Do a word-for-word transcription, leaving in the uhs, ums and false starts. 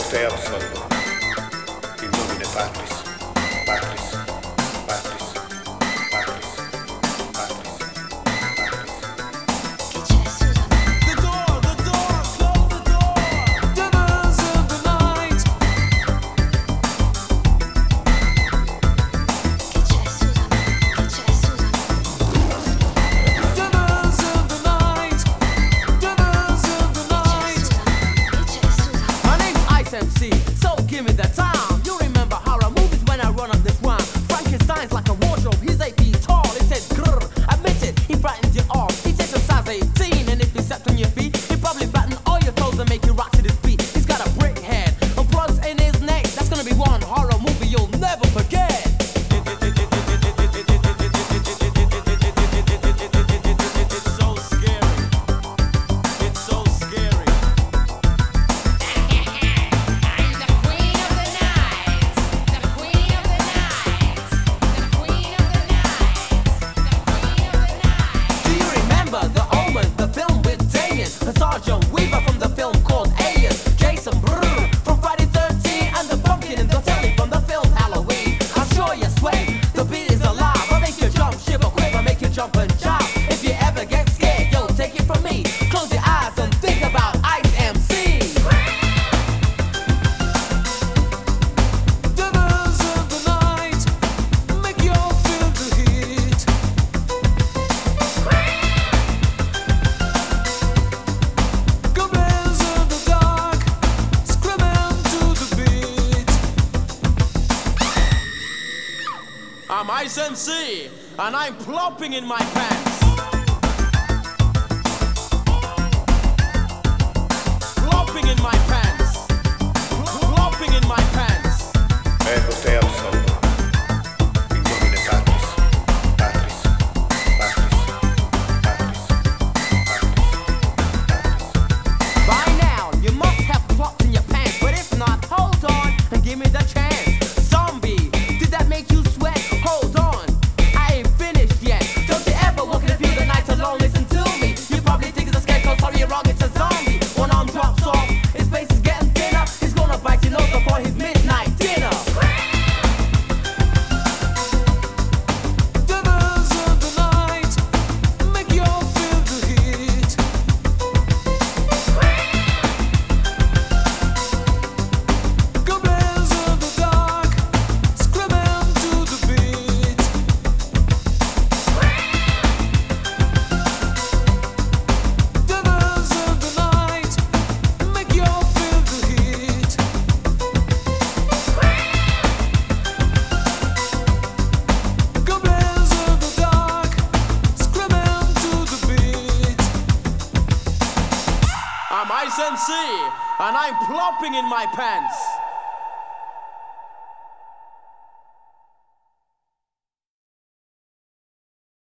te absolvo. In nomine Patris, Patris, Patris, Patris, Patris, Patris. Che c'è, Susan? The door, the door, close the door. Dinners in the night. Che c'è, Susan? Che c'è, Susan? Dinners in the night. Dinners in the night. Che c'è, Susan? My name's Ice M C, so give me the time. You remember horror movies when I run up this rhyme. Frankenstein's like a wardrobe, he's eight feet tall. He says grrr, admit it, he frightens you all. He takes a size eighteen, and if you stepped on your feet, he probably fatten all your toes and make you rock to this beat. He's got a brick head and plugs in his neck. That's gonna be one horror movie you'll never forget. It's so scary. It's so scary. I'm the queen of the night. The queen of the night. The queen of the night. The queen of the night. Do you remember The Omen, the film with Damien, and Sergeant Weaver from the film called Alien, Jason Brrr from Friday thirteen, and the pumpkin in the telly from the film Halloween? I'm sure you sway, the beat is alive. I'll make you jump, shiver, quiver, make you jump and jive. If you ever get scared, yo, take it from me. Close your eyes and think about Ice M C. Dinners in the night. Make you feel the heat. Goblins in the dark, screaming to the beat. I'm Ice M C, and I'm plopping in my pants. Plopping in my pants. Plopping in my pants. Ego te absolvo. In nomine Patris, Patris, Patris, Patris, Patris. By now, you must have plopped in your pants, but if not, hold on and give me the chance. Zombie, did that make you sweat? Hold on, I ain't finished yet. Don't you ever walk in the field at night alone? Listen to me. You probably think it's a scarecrow, sorry you're wrong, it's a zombie. One arm drops off, his face is getting thinner. He's gonna bite your nose before his midnight dinner. Dinners in the night. Make you feel the heat. Goblins in the dark, screaming to the beat. Dinners in the night. Make you feel the heat. Goblins in the dark, screaming to the beat. I'm Ice M C, and I'm plopping in my pants.